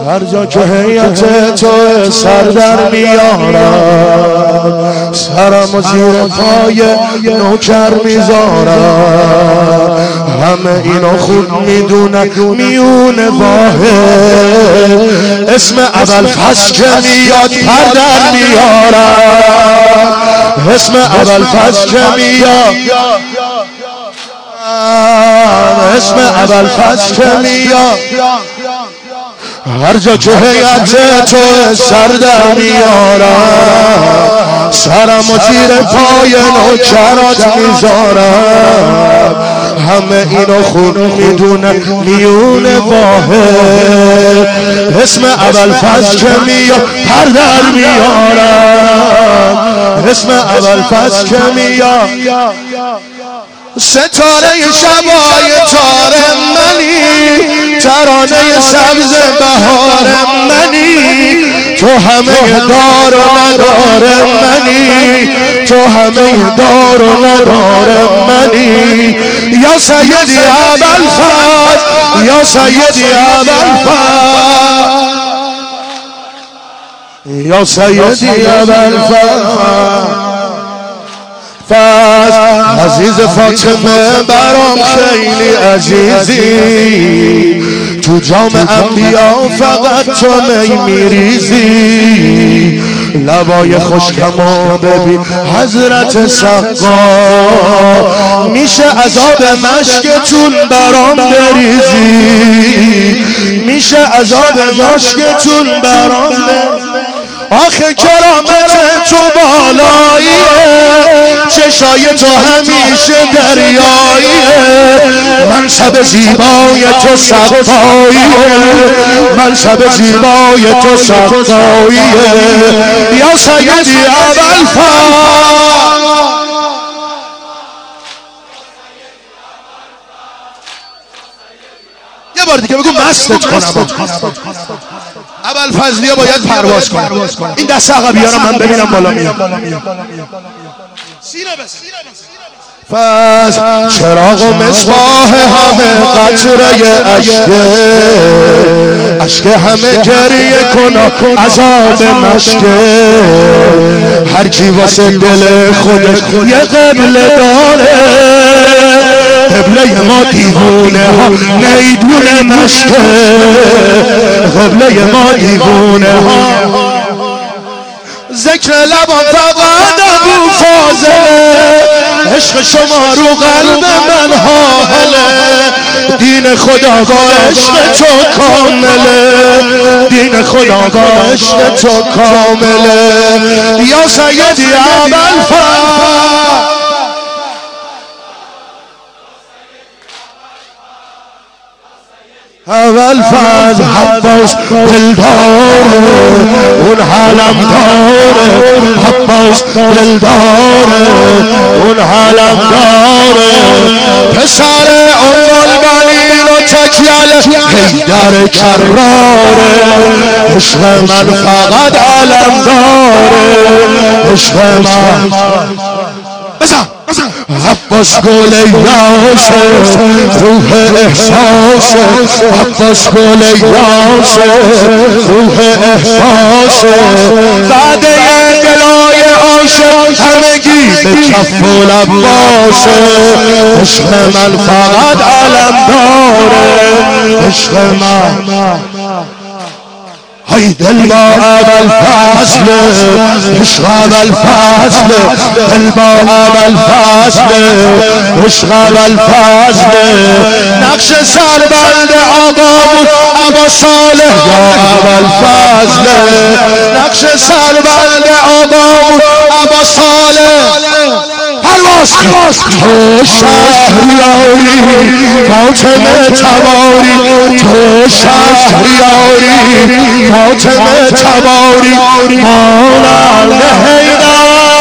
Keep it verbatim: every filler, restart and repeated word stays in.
هر جا که هیئت تو سر در میارم سرم و زیر پای نوکر میذارم همه اینو خود میدونن میون واحد اسم ابوالفضل که میاد پر در میارم اسم ابوالفضل که میاد اسم ابوالفضل که میاد هر جا که هیئت تو سر در میارم سرم و زیر پای نوکرات میذارم همه اینو خود میدونن میون واحد اسم ابوالفضل که میاد پر در میارم اسم ابوالفضل که میاد ستاره شبای تار منی ترانه سبز بهار منی تو همه دار و ندار منی تو همه دار و ندار منی یا سیدی ابوالفضل یا سیدی ابوالفضل یا سیدی ابوالفضل فاز عزیز فاطمه برام خیلی عزیزی تو جام انبیا فقط تو می میریزی لبای خشکمو ببین حضرت سقا میشه عذاب مشکتون برام بریزی میشه عذاب مشکتون برام بریزی آخه کرامت تو بالاییه چشای تو همیشه دریاییه منصب زیبای تو صفاییه منصب زیبای تو صفاییه یا سیدی ابوالفضل یه بار دیگه بگو مستت کنم ابوالفضلیا باید پرواز کنم این دست عقبی‌ها رو من ببینم بالا میام فاز چراغ و مصباح همه قطره اشکه اشکه همه گریه کن عذاب مشکه هر کی واسه دل خودش یه قبله داره قبله ما دیوونه ها میدونه مشکه قبله ما دیوونه ها ذکر لبا فقط ابو فاضله عشق شما رو قلب من حاله دین خدا با عشق تو کامله دین خدا با عشق تو کامله یا سیدی ابوالفضل ابوالفضل حباس دلداره اون حالم داره حباس دلداره اون حالم داره پسر اولبنین و تکیاله حیدر کراره عشق من فقط علم داره عشق من بزن عباس گل یاسه روح احساسه عباس گل یاسه روح احساسه بعد یه دلای عاشق همگی به کف و لباسه عشق من فقط علم داره عشق من های دل با ابوالفضل عشق ابوالفضل دل با ابوالفضل عشق ابوالفضل نقش سربند آقا بود ابا صالح یا ابوالفضل نقش سربند آقا بود ابا صالح پرواز تو شهریاری فاطمه تباری تو شهریاری فاطمه تباری مانند حیدر